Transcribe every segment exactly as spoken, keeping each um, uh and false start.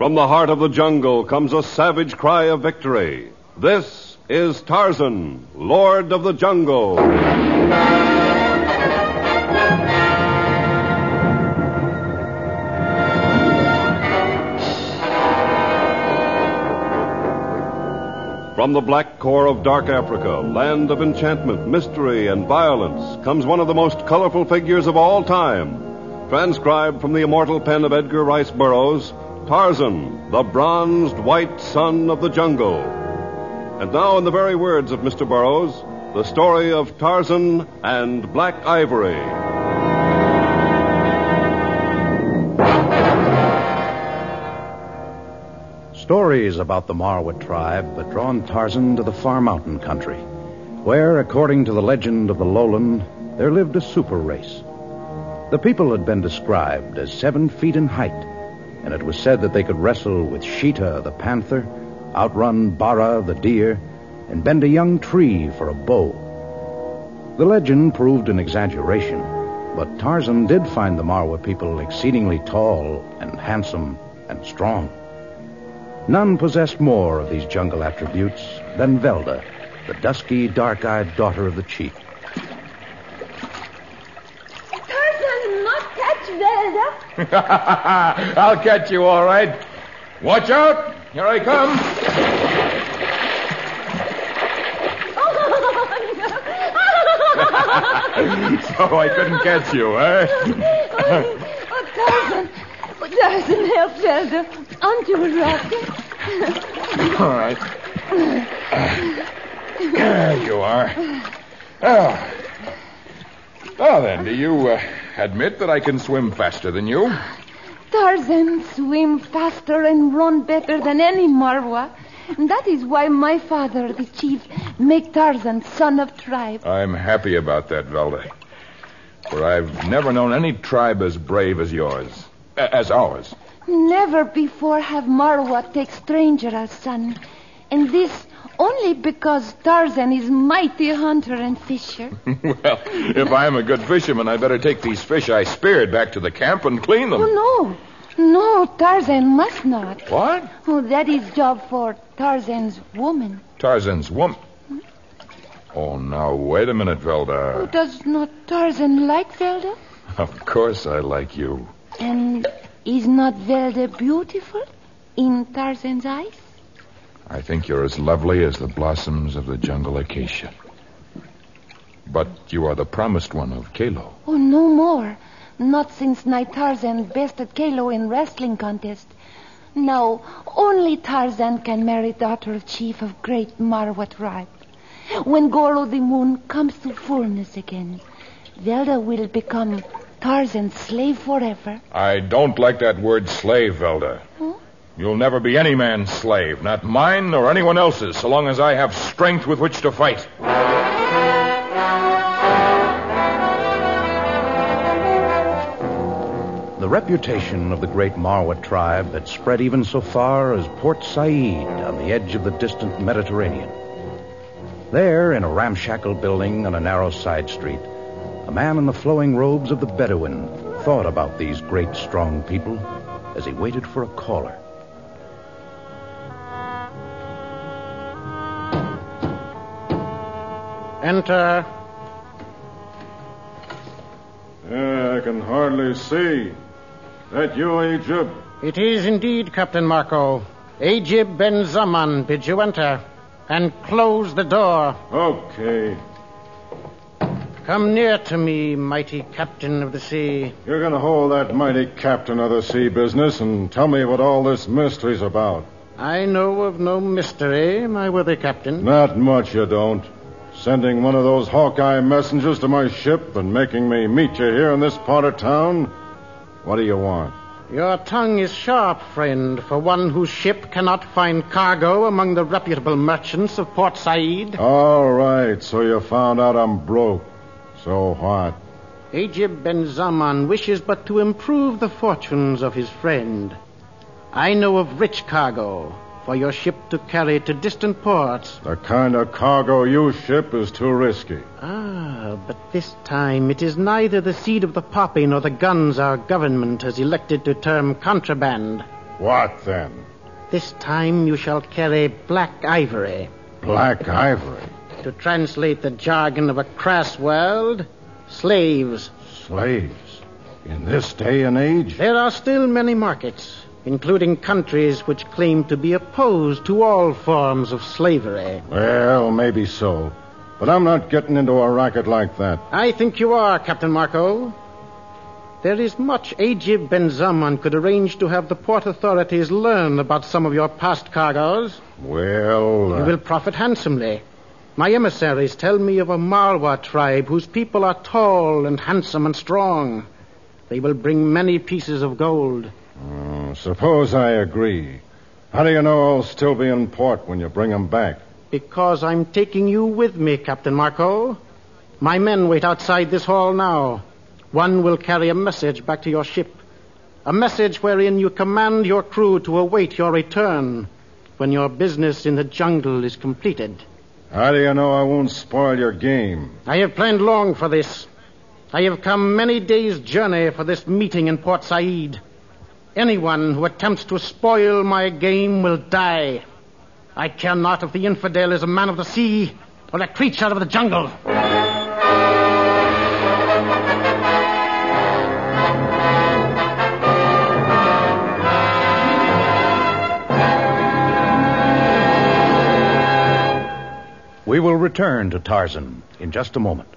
From the heart of the jungle comes a savage cry of victory. This is Tarzan, Lord of the Jungle. From the black core of dark Africa, land of enchantment, mystery, and violence, comes one of the most colorful figures of all time. Transcribed from the immortal pen of Edgar Rice Burroughs, Tarzan, the bronzed white son of the jungle. And now, in the very words of Mister Burroughs, the story of Tarzan and Black Ivory. Stories about the Marwa tribe had drawn Tarzan to the far mountain country, where, according to the legend of the lowland, there lived a super race. The people had been described as seven feet in height, and it was said that they could wrestle with Sheeta, the panther, outrun Bara, the deer, and bend a young tree for a bow. The legend proved an exaggeration, but Tarzan did find the Marwa people exceedingly tall and handsome and strong. None possessed more of these jungle attributes than Velda, the dusky, dark-eyed daughter of the chief. Tarzan, not catch Velda. I'll catch you all right. Watch out. Here I come. So I couldn't catch you, eh? Oh, oh, Tarzan. Oh, Tarzan, help Velda. Onto a rock. All right. There you are. Oh. Well, then, do you uh, admit that I can swim faster than you? Tarzan swim faster and run better than any Marwa. And that is why my father, the chief, make Tarzan son of tribe. I'm happy about that, Velda. For I've never known any tribe as brave as yours. As ours. Never before have Marwa take stranger as son. And this only because Tarzan is mighty hunter and fisher. Well, if I'm a good fisherman, I'd better take these fish I speared back to the camp and clean them. Oh, no. No, Tarzan must not. What? Oh, that is job for Tarzan's woman. Tarzan's woman? Oh, now, wait a minute, Velda. Oh, does not Tarzan like Velda? Of course I like you. And is not Velda beautiful in Tarzan's eyes? I think you're as lovely as the blossoms of the jungle acacia. But you are the promised one of Kalo. Oh, no more. Not since night Tarzan bested Kalo in wrestling contest. Now, only Tarzan can marry daughter of chief of great Marwa tribe. When Goro the moon comes to fullness again, Velda will become Tarzan's slave forever. I don't like that word slave, Velda. Huh? You'll never be any man's slave, not mine nor anyone else's, so long as I have strength with which to fight. The reputation of the great Marwa tribe had spread even so far as Port Said on the edge of the distant Mediterranean. There, in a ramshackle building on a narrow side street, a man in the flowing robes of the Bedouin thought about these great, strong people as he waited for a caller. Enter. Yeah, I can hardly see. That you, Ajib? It is indeed, Captain Marco. Ajib Ben Zaman bids you enter. And close the door. Okay. Come near to me, mighty captain of the sea. You're going to hold that mighty captain of the sea business and tell me what all this mystery's about. I know of no mystery, my worthy captain. Not much you don't. Sending one of those Hawkeye messengers to my ship and making me meet you here in this part of town. What do you want? Your tongue is sharp, friend, for one whose ship cannot find cargo among the reputable merchants of Port Said. All right, so you found out I'm broke. So what? Ajib Ben Zaman wishes but to improve the fortunes of his friend. I know of rich cargo for your ship to carry to distant ports. The kind of cargo you ship is too risky. Ah, but this time it is neither the seed of the poppy nor the guns our government has elected to term contraband. What then? This time you shall carry black ivory. Black ivory? To translate the jargon of a crass world, slaves. Slaves? In this day and age? There are still many markets, including countries which claim to be opposed to all forms of slavery. Well, maybe so. But I'm not getting into a racket like that. I think you are, Captain Marco. There is much Ajib Ben Zaman could arrange to have the port authorities learn about some of your past cargoes. Well... Uh... You will profit handsomely. My emissaries tell me of a Marwa tribe whose people are tall and handsome and strong. They will bring many pieces of gold. Uh, suppose I agree. How do you know I'll still be in port when you bring them back? Because I'm taking you with me, Captain Marco. My men wait outside this hall now. One will carry a message back to your ship. A message wherein you command your crew to await your return when your business in the jungle is completed. How do you know I won't spoil your game? I have planned long for this. I have come many days' journey for this meeting in Port Said. Anyone who attempts to spoil my game will die. I care not if the infidel is a man of the sea or a creature of the jungle. We will return to Tarzan in just a moment.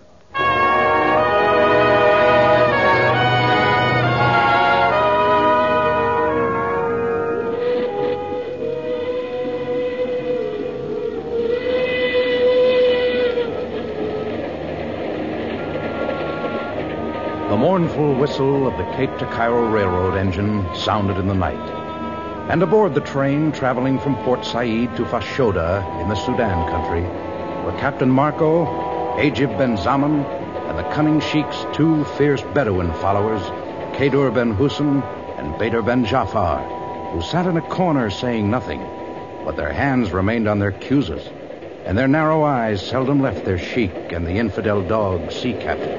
The mournful whistle of the Cape to Cairo Railroad engine sounded in the night. And aboard the train traveling from Port Said to Fashoda in the Sudan country were Captain Marco, Ajib Ben Zaman, and the cunning sheik's two fierce Bedouin followers, Kadur Ben Hussein and Badr Ben Jafar, who sat in a corner saying nothing, but their hands remained on their cuzes, and their narrow eyes seldom left their sheik and the infidel dog Sea Captain.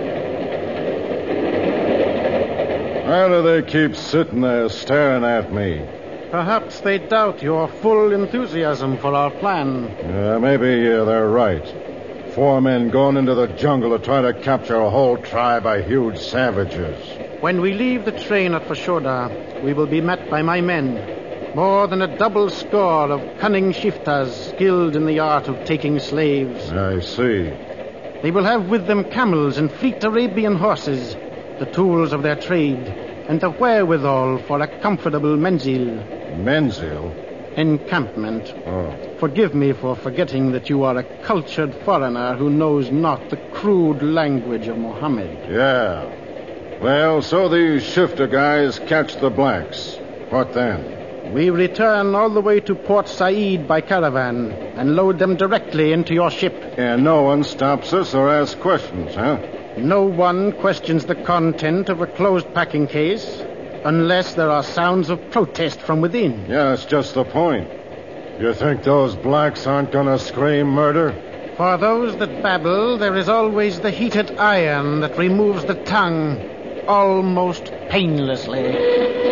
Why do they keep sitting there staring at me? Perhaps they doubt your full enthusiasm for our plan. Yeah, maybe uh, they're right. Four men going into the jungle to try to capture a whole tribe of huge savages. When we leave the train at Fashoda, we will be met by my men. More than a double score of cunning shiftas skilled in the art of taking slaves. I see. They will have with them camels and fleet Arabian horses, the tools of their trade, and the wherewithal for a comfortable menzil. Menzil? Encampment. Oh. Forgive me for forgetting that you are a cultured foreigner who knows not the crude language of Mohammed. Yeah. Well, so these shifter guys catch the blacks. What then? We return all the way to Port Said by caravan and load them directly into your ship. And no one stops us or asks questions, huh? No one questions the content of a closed packing case unless there are sounds of protest from within. Yeah, that's just the point. You think those blacks aren't going to scream murder? For those that babble, there is always the heated iron that removes the tongue almost painlessly.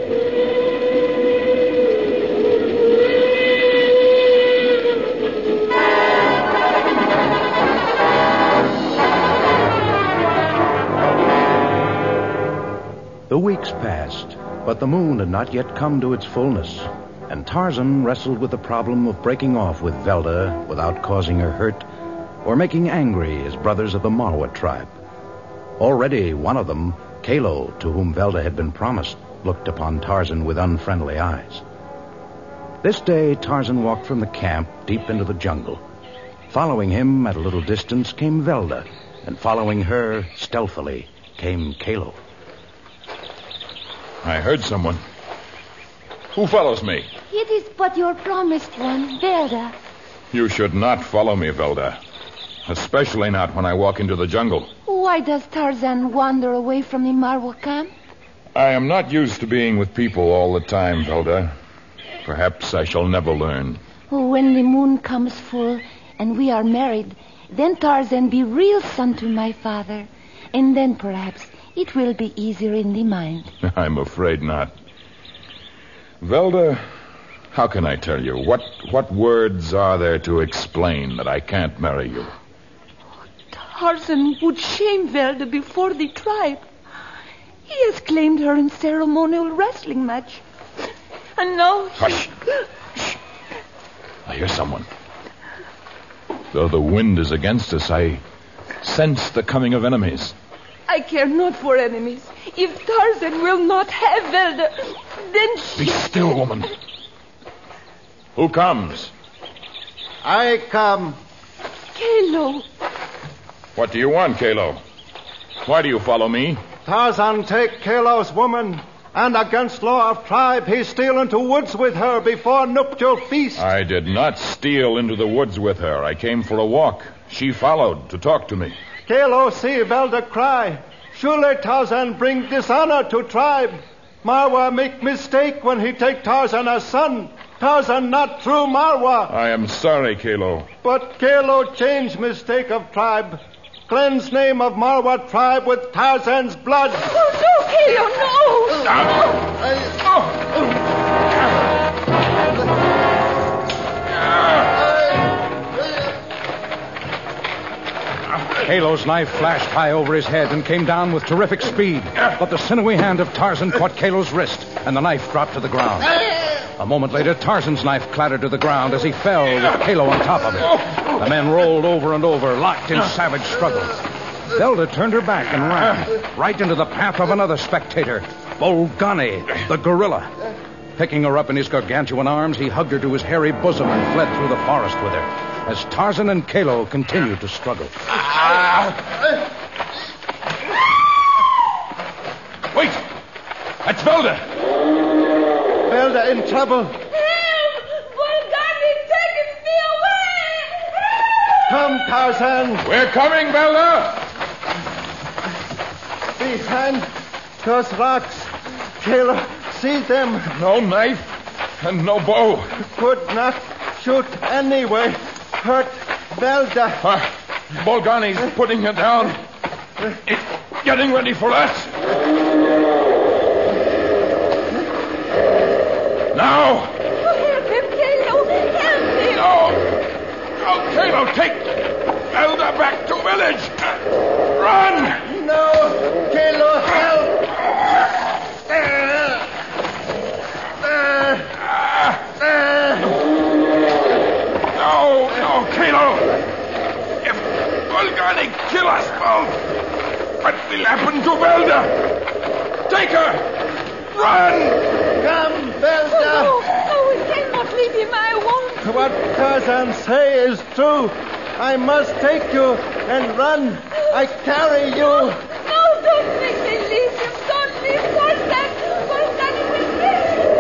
The weeks passed, but the moon had not yet come to its fullness, and Tarzan wrestled with the problem of breaking off with Velda without causing her hurt or making angry his brothers of the Marwa tribe. Already one of them, Kalo, to whom Velda had been promised, looked upon Tarzan with unfriendly eyes. This day Tarzan walked from the camp deep into the jungle. Following him at a little distance came Velda, and following her stealthily came Kalo. I heard someone. Who follows me? It is but your promised one, Velda. You should not follow me, Velda. Especially not when I walk into the jungle. Why does Tarzan wander away from the Marwa camp? I am not used to being with people all the time, Velda. Perhaps I shall never learn. When the moon comes full and we are married, then Tarzan be real son to my father. And then perhaps it will be easier in the mind. I'm afraid not. Velda, how can I tell you? What what words are there to explain that I can't marry you? Tarzan would shame Velda before the tribe. He has claimed her in ceremonial wrestling match. And now... He... Hush. Shh. I hear someone. Though the wind is against us, I sense the coming of enemies. I care not for enemies. If Tarzan will not have Velda, then she... Be still, woman. Who comes? I come. Kalo. What do you want, Kalo? Why do you follow me? Tarzan take Kalo's woman, and against law of tribe, he steal into woods with her before nuptial feast. I did not steal into the woods with her. I came for a walk. She followed to talk to me. Kalo see Velda cry. Surely Tarzan bring dishonor to tribe. Marwa make mistake when he take Tarzan as son. Tarzan not true Marwa. I am sorry, Kalo. But Kalo change mistake of tribe. Cleanse name of Marwa tribe with Tarzan's blood. Oh, no, Kalo, no! Ah. Oh. Kalo's knife flashed high over his head and came down with terrific speed. But the sinewy hand of Tarzan caught Kalo's wrist, and the knife dropped to the ground. A moment later, Tarzan's knife clattered to the ground as he fell with Kalo on top of him. The men rolled over and over, locked in savage struggle. Velda turned her back and ran right into the path of another spectator, Bolgani, the gorilla. Picking her up in his gargantuan arms, he hugged her to his hairy bosom and fled through the forest with her, as Tarzan and Kalo continued to struggle. Ah. Wait! That's Velda! Velda in trouble. Help! Bolgani taking me away! Help! Come, Tarzan. We're coming, Velda! Behind those rocks. Kalo, see them. No knife and no bow. Could not shoot anyway. Hurt Velda. Uh, Bolgani's putting her down. It's getting ready for us. Now! Help him, Kalo! Help him! No! No, Kalo, take Velda back to village! Run! No! Kalo, help! No, no, Kalo! If Bolgani kill us both, what will happen to Velda? Take her! Run! Come, Velda! Oh, no, no, we cannot leave him. I won't. What Tarzan say is true. I must take you and run. I carry you. No, don't make me leave him. Don't leave Tarzan. Bolgani will kill him.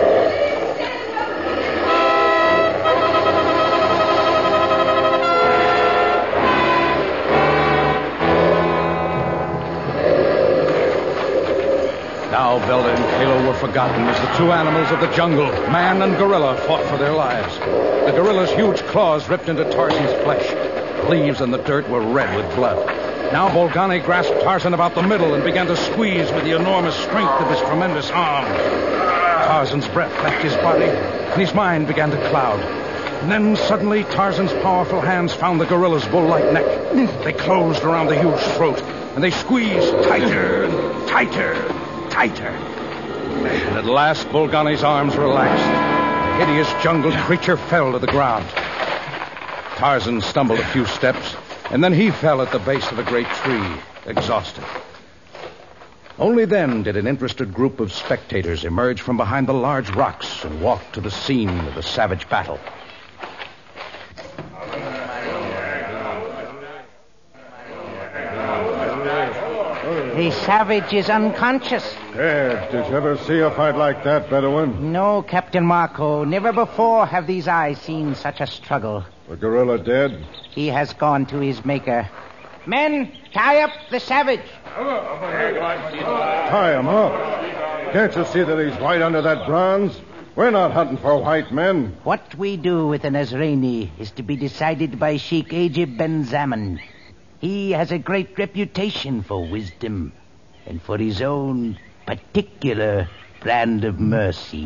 Now Velda and Kalo were forgotten as the two animals of the jungle, man and gorilla, fought for their lives. The gorilla's huge claws ripped into Tarzan's flesh. The leaves and the dirt were red with blood. Now Bolgani grasped Tarzan about the middle and began to squeeze with the enormous strength of his tremendous arms. Tarzan's breath left his body, and his mind began to cloud. And then suddenly Tarzan's powerful hands found the gorilla's bull-like neck. They closed around the huge throat, and they squeezed tighter and tighter. Tighter. And at last, Bolgani's arms relaxed. The hideous jungle creature fell to the ground. Tarzan stumbled a few steps, and then he fell at the base of a great tree, exhausted. Only then did an interested group of spectators emerge from behind the large rocks and walk to the scene of the savage battle. The savage is unconscious. Hey, did you ever see a fight like that, Bedouin? No, Captain Marco. Never before have these eyes seen such a struggle. The gorilla dead? He has gone to his maker. Men, tie up the savage. Tie him up. Can't you see that he's white under that bronze? We're not hunting for white men. What we do with an Nazrani is to be decided by Sheikh Ajib Ben Zaman. He has a great reputation for wisdom and for his own particular brand of mercy.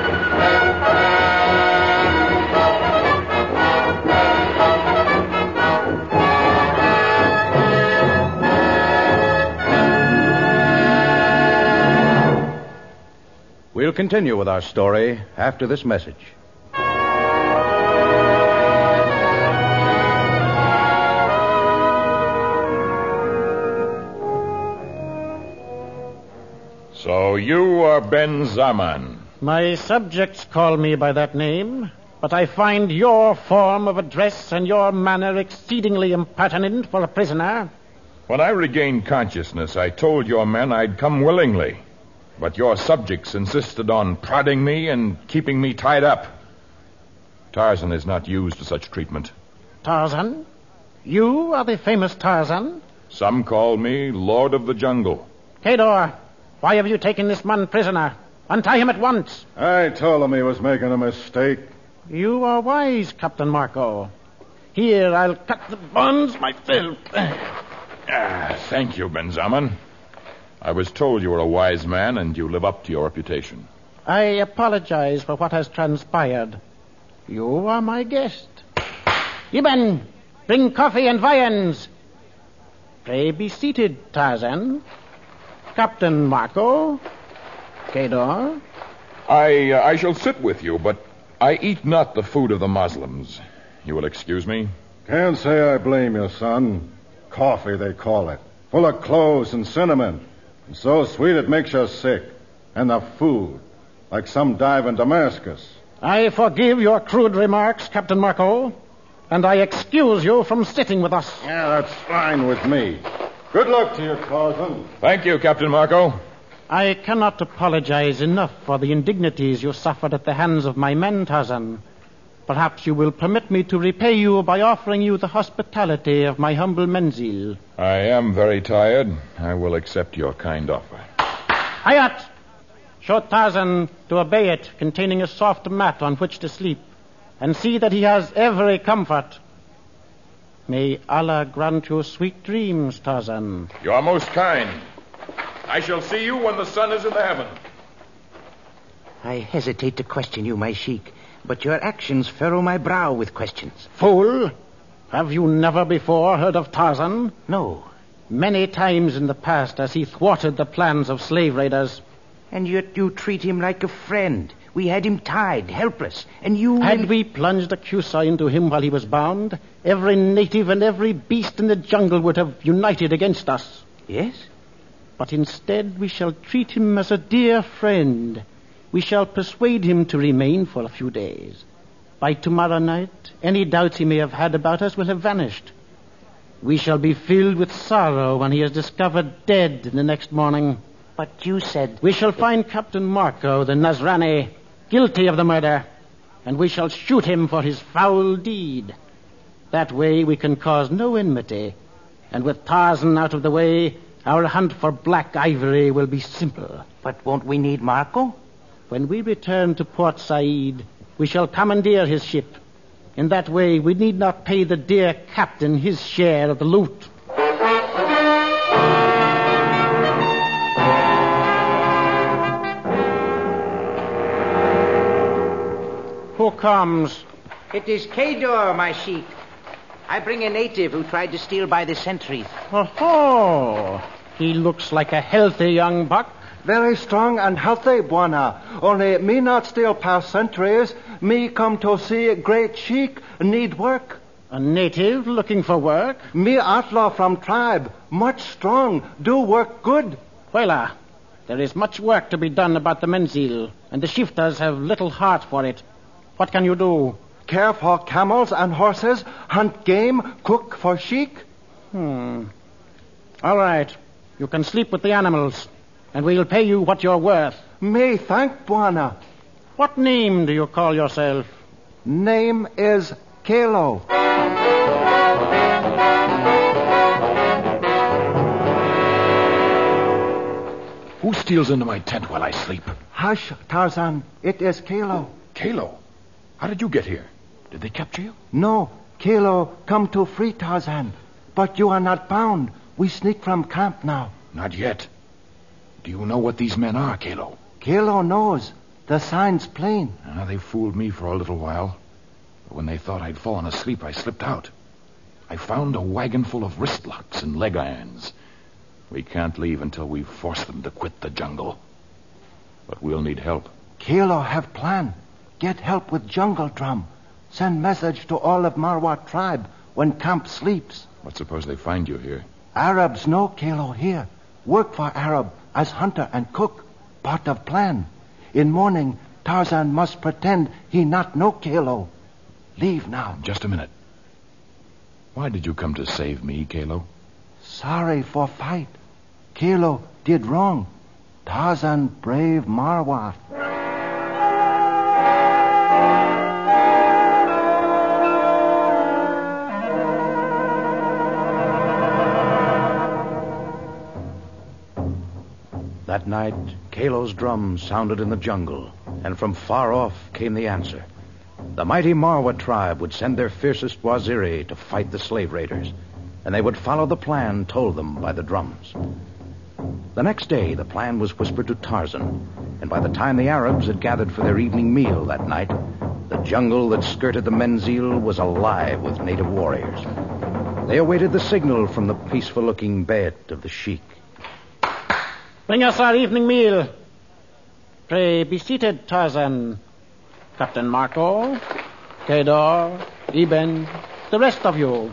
We'll continue with our story after this message. So you are Ben Zaman. My subjects call me by that name, but I find your form of address and your manner exceedingly impertinent for a prisoner. When I regained consciousness, I told your men I'd come willingly. But your subjects insisted on prodding me and keeping me tied up. Tarzan is not used to such treatment. Tarzan? You are the famous Tarzan? Some call me Lord of the Jungle. Kador, why have you taken this man prisoner? Untie him at once. I told him he was making a mistake. You are wise, Captain Marco. Here, I'll cut the bonds myself. Ah, thank you, Ben Zaman. I was told you were a wise man and you live up to your reputation. I apologize for what has transpired. You are my guest. Ibn, bring coffee and viands. Pray be seated, Tarzan. Captain Marco. Kador. I, uh, I shall sit with you, but I eat not the food of the Muslims. You will excuse me? Can't say I blame you, son. Coffee, they call it. Full of cloves and cinnamon. And so sweet it makes you sick. And the food, like some dive in Damascus. I forgive your crude remarks, Captain Marco, and I excuse you from sitting with us. Yeah, that's fine with me. Good luck to you, Tarzan. Thank you, Captain Marco. I cannot apologize enough for the indignities you suffered at the hands of my men, Tarzan. Perhaps you will permit me to repay you by offering you the hospitality of my humble menzil. I am very tired. I will accept your kind offer. Hayat! Show Tarzan to obey it, containing a soft mat on which to sleep, and see that he has every comfort. May Allah grant you sweet dreams, Tarzan. You are most kind. I shall see you when the sun is in the heaven. I hesitate to question you, my sheik, but your actions furrow my brow with questions. Fool! Have you never before heard of Tarzan? No. Many times in the past has he thwarted the plans of slave raiders. And yet you treat him like a friend. We had him tied, helpless, and you... Had we plunged a cusa into him while he was bound, every native and every beast in the jungle would have united against us. Yes? But instead we shall treat him as a dear friend. We shall persuade him to remain for a few days. By tomorrow night, any doubts he may have had about us will have vanished. We shall be filled with sorrow when he is discovered dead the next morning. But you said... We shall find Captain Marco, the Nazrani, guilty of the murder, and we shall shoot him for his foul deed. That way we can cause no enmity, and with Tarzan out of the way, our hunt for black ivory will be simple. But won't we need Marco? When we return to Port Said, we shall commandeer his ship. In that way, we need not pay the dear captain his share of the loot. Who comes? It is Kador, my sheik. I bring a native who tried to steal by the sentries. Oh, he looks like a healthy young buck. Very strong and healthy, Bwana. Only me not steal past centuries. Me come to see a great sheik need work. A native looking for work? Me outlaw from tribe. Much strong. Do work good. Wela, there is much work to be done about the menzil, and the shifters have little heart for it. What can you do? Care for camels and horses, hunt game, cook for sheik. Hmm. All right. You can sleep with the animals, and we'll pay you what you're worth. Me thank, Bwana. What name do you call yourself? Name is Kalo. Who steals into my tent while I sleep? Hush, Tarzan. It is Kalo. Kalo? How did you get here? Did they capture you? No. Kalo come to free Tarzan. But you are not bound. We sneak from camp now. Not yet. Do you know what these men are, Kalo? Kalo knows. The sign's plain. Ah, they fooled me for a little while. But when they thought I'd fallen asleep, I slipped out. I found a wagon full of wrist locks and leg irons. We can't leave until we've forced them to quit the jungle. But we'll need help. Kalo have plan. Get help with jungle drum. Send message to all of Marwa tribe when camp sleeps. What suppose they find you here? Arabs know Kalo here. Work for Arab as hunter and cook. Part of plan. In morning, Tarzan must pretend he not know Kalo. Leave now. Just a minute. Why did you come to save me, Kalo? Sorry for fight. Kalo did wrong. Tarzan brave Marwa. That night, Kalo's drum sounded in the jungle, and from far off came the answer. The mighty Marwa tribe would send their fiercest Waziri to fight the slave raiders, and they would follow the plan told them by the drums. The next day, the plan was whispered to Tarzan, and by the time the Arabs had gathered for their evening meal that night, the jungle that skirted the Menzil was alive with native warriors. They awaited the signal from the peaceful-looking bed of the sheik. Bring us our evening meal. Pray be seated, Tarzan. Captain Marco, Kedor, Eben, the rest of you.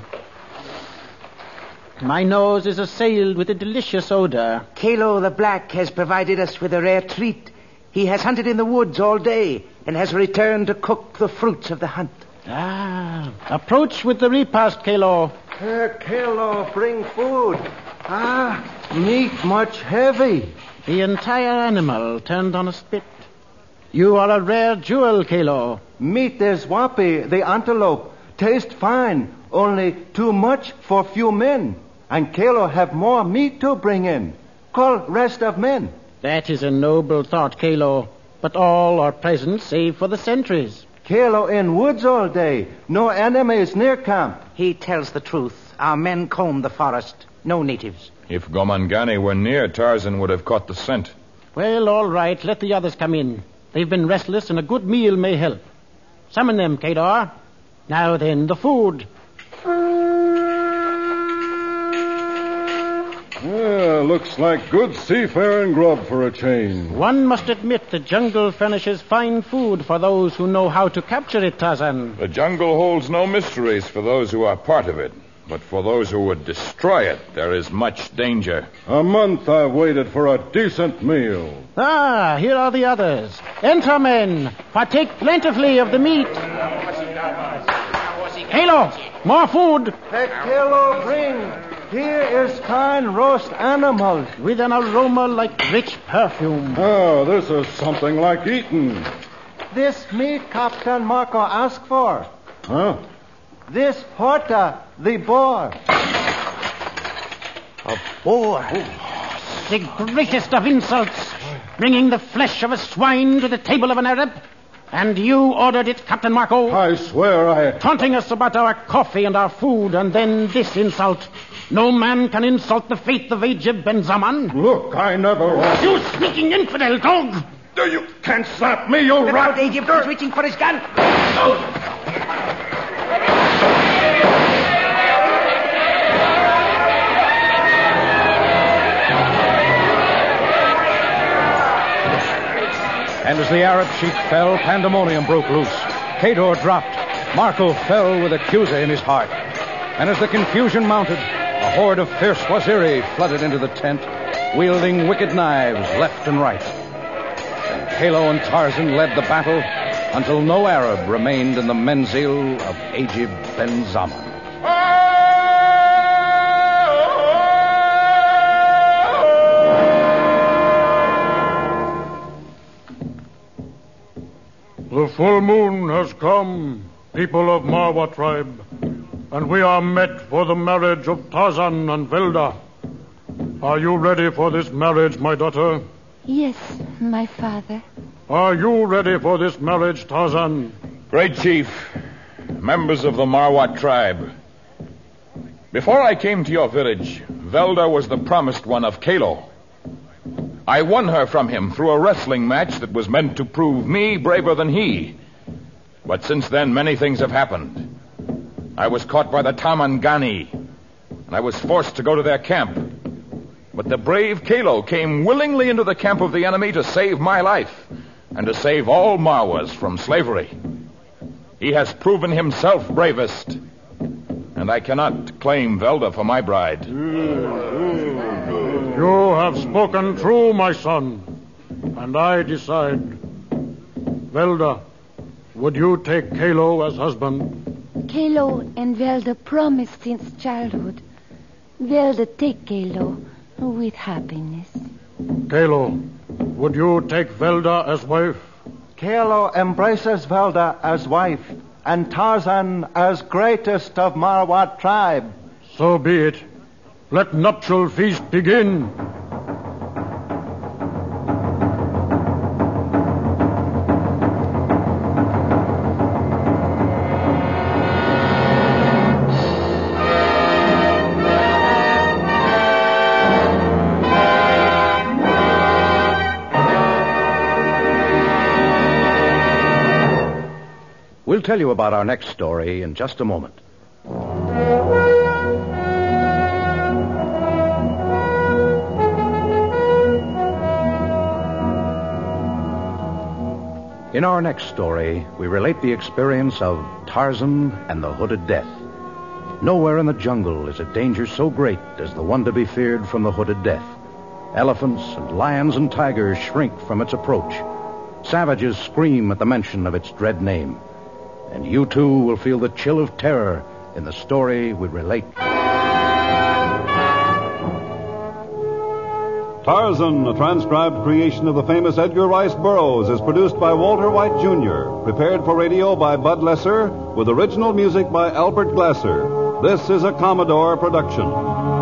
My nose is assailed with a delicious odor. Kalo the Black has provided us with a rare treat. He has hunted in the woods all day and has returned to cook the fruits of the hunt. Ah, approach with the repast, Kalo. Uh, Kalo, bring food. Ah, meat much heavy. The entire animal turned on a spit. You are a rare jewel, Kalo. Meat is wapi, the antelope. Taste fine, only too much for few men. And Kalo have more meat to bring in. Call rest of men. That is a noble thought, Kalo. But all are present save for the sentries. Kalo in woods all day. No enemies near camp. He tells the truth. Our men comb the forest. No natives. If Gomangani were near, Tarzan would have caught the scent. Well, all right. Let the others come in. They've been restless, and a good meal may help. Summon them, Kedar. Now then, the food. Yeah, looks like good seafaring grub for a change. One must admit the jungle furnishes fine food for those who know how to capture it, Tarzan. The jungle holds no mysteries for those who are part of it. But for those who would destroy it, there is much danger. A month I've waited for a decent meal. Ah, here are the others. Enter, men. Partake plentifully of the meat. Kalo, more food. Hey, Kalo, bring. Here is fine roast animals. With an aroma like rich perfume. Oh, this is something like eating. This meat Captain Marco asked for. Huh? This Horta, the boar. A boar? The greatest of insults. Bringing the flesh of a swine to the table of an Arab. And you ordered it, Captain Marco. I swear I... Taunting us about our coffee and our food, and then this insult. No man can insult the faith of Ajib Ben Zaman. Look, I never... You sneaking infidel dog! You can't slap me, you rat! Ajib was reaching for his gun. And as the Arab sheik fell, pandemonium broke loose. Kedor dropped. Marco fell with accusa in his heart. And as the confusion mounted, a horde of fierce Waziri flooded into the tent, wielding wicked knives left and right. And Kalo and Tarzan led the battle until no Arab remained in the Menzil of Ajib Ben Zaman. The full moon has come, people of Marwa tribe, and we are met for the marriage of Tarzan and Velda. Are you ready for this marriage, my daughter? Yes, my father. Are you ready for this marriage, Tarzan? Great Chief, members of the Marwa tribe. Before I came to your village, Velda was the promised one of Kalo. I won her from him through a wrestling match that was meant to prove me braver than he. But since then, many things have happened. I was caught by the Tamangani, and I was forced to go to their camp. But the brave Kalo came willingly into the camp of the enemy to save my life and to save all Marwas from slavery. He has proven himself bravest, and I cannot claim Velda for my bride. You have spoken true, my son, and I decide. Velda, would you take Kalo as husband? Kalo and Velda promised since childhood. Velda take Kalo with happiness. Kalo, would you take Velda as wife? Kalo embraces Velda as wife, and Tarzan as greatest of Marwat tribe. So be it. Let nuptial feast begin. We'll tell you about our next story in just a moment. In our next story, we relate the experience of Tarzan and the Hooded Death. Nowhere in the jungle is a danger so great as the one to be feared from the Hooded Death. Elephants and lions and tigers shrink from its approach. Savages scream at the mention of its dread name. And you, too, will feel the chill of terror in the story we relate. Tarzan, a transcribed creation of the famous Edgar Rice Burroughs, is produced by Walter White Junior Prepared for radio by Bud Lesser, with original music by Albert Glasser. This is a Commodore production.